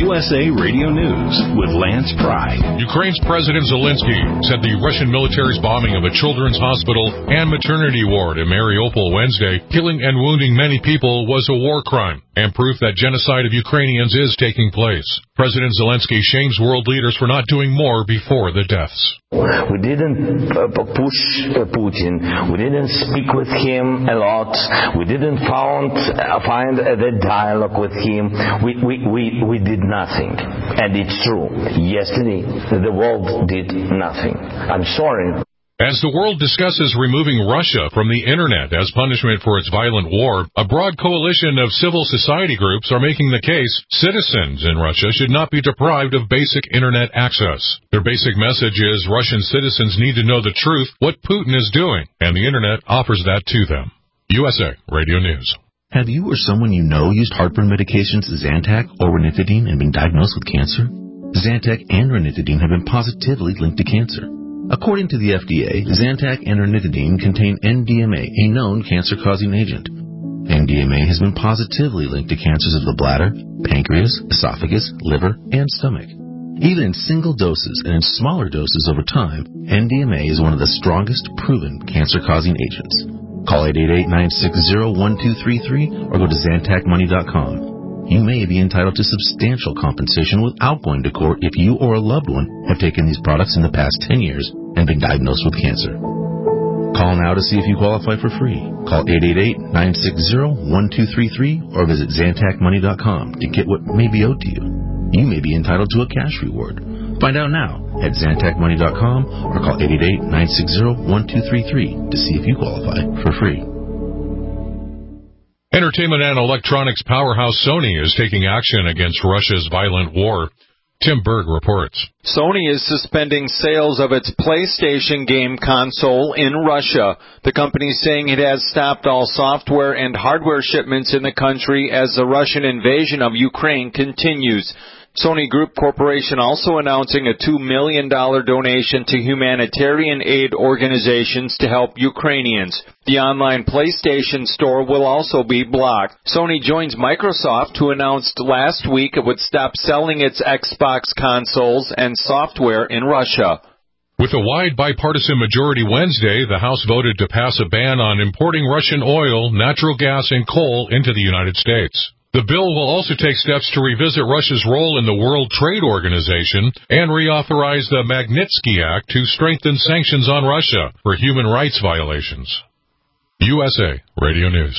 USA Radio News with Lance Pry. Ukraine's President Zelensky said the Russian military's bombing of a children's hospital and maternity ward in Mariupol Wednesday, killing and wounding many people, was a war crime and proof that genocide of Ukrainians is taking place. President Zelensky shames world leaders for not doing more before the deaths. We didn't push Putin. We didn't speak with him a lot. We didn't find the dialogue with him. We did nothing. And it's true. Yesterday, the world did nothing. I'm sorry. As the world discusses removing Russia from the Internet as punishment for its violent war, a broad coalition of civil society groups are making the case citizens in Russia should not be deprived of basic Internet access. Their basic message is Russian citizens need to know the truth, what Putin is doing, and the Internet offers that to them. USA Radio News. Have you or someone you know used heartburn medications Zantac or ranitidine and been diagnosed with cancer? Zantac and ranitidine have been positively linked to cancer. According to the FDA, Zantac and ranitidine contain NDMA, a known cancer-causing agent. NDMA has been positively linked to cancers of the bladder, pancreas, esophagus, liver, and stomach. Even in single doses and in smaller doses over time, NDMA is one of the strongest proven cancer-causing agents. Call 888-960-1233 or go to ZantacMoney.com. You may be entitled to substantial compensation without going to court if you or a loved one have taken these products in the past 10 years and been diagnosed with cancer. Call now to see if you qualify for free. Call 888-960-1233 or visit ZantacMoney.com to get what may be owed to you. You may be entitled to a cash reward. Find out now at ZantacMoney.com or call 888-960-1233 to see if you qualify for free. Entertainment and electronics powerhouse Sony is taking action against Russia's violent war. Tim Berg reports. Sony is suspending sales of its PlayStation game console in Russia. The company is saying it has stopped all software and hardware shipments in the country as the Russian invasion of Ukraine continues. Sony Group Corporation also announcing a $2 million donation to humanitarian aid organizations to help Ukrainians. The online PlayStation store will also be blocked. Sony joins Microsoft, who announced last week it would stop selling its Xbox consoles and software in Russia. With a wide bipartisan majority Wednesday, the House voted to pass a ban on importing Russian oil, natural gas, and coal into the United States. The bill will also take steps to revisit Russia's role in the World Trade Organization and reauthorize the Magnitsky Act to strengthen sanctions on Russia for human rights violations. USA Radio News.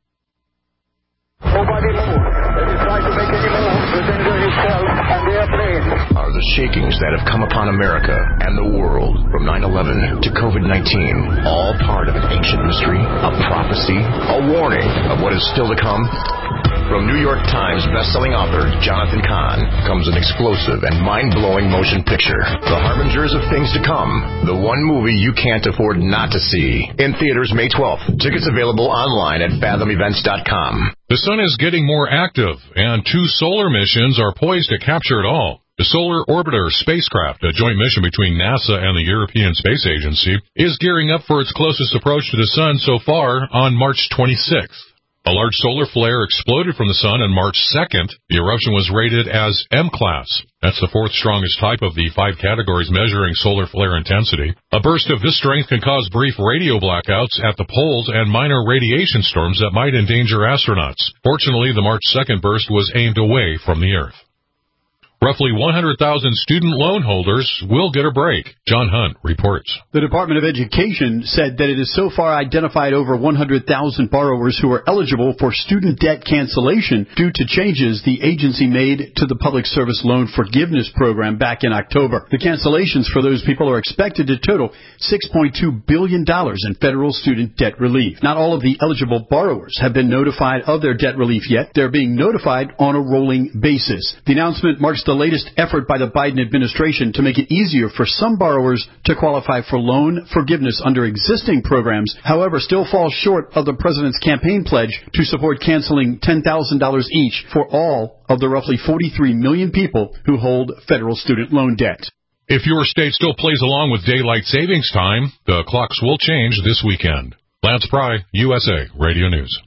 Nobody move. Let us try to make any move. Presenter himself and the airplane. Are the shakings that have come upon America and the world from 9/11 to COVID-19 all part of an ancient mystery, a prophecy, a warning of what is still to come? From New York Times bestselling author Jonathan Cahn comes an explosive and mind-blowing motion picture, The Harbingers of Things to Come, the one movie you can't afford not to see. In theaters May 12th. Tickets available online at fathomevents.com. The sun is getting more active, and 2 solar missions are poised to capture it all. The Solar Orbiter spacecraft, a joint mission between NASA and the European Space Agency, is gearing up for its closest approach to the sun so far on March 26th. A large solar flare exploded from the sun on March 2nd. The eruption was rated as M-class. That's the 4th strongest type of the 5 categories measuring solar flare intensity. A burst of this strength can cause brief radio blackouts at the poles and minor radiation storms that might endanger astronauts. Fortunately, the March 2nd burst was aimed away from the Earth. Roughly 100,000 student loan holders will get a break. John Hunt reports. The Department of Education said that it has so far identified over 100,000 borrowers who are eligible for student debt cancellation due to changes the agency made to the Public Service Loan Forgiveness Program back in October. The cancellations for those people are expected to total $6.2 billion in federal student debt relief. Not all of the eligible borrowers have been notified of their debt relief yet. They're being notified on a rolling basis. The announcement marks the latest effort by the Biden administration to make it easier for some borrowers to qualify for loan forgiveness under existing programs, however, still falls short of the president's campaign pledge to support canceling $10,000 each for all of the roughly 43 million people who hold federal student loan debt. If your state still plays along with daylight savings time, the clocks will change this weekend. Lance Pry, USA Radio News.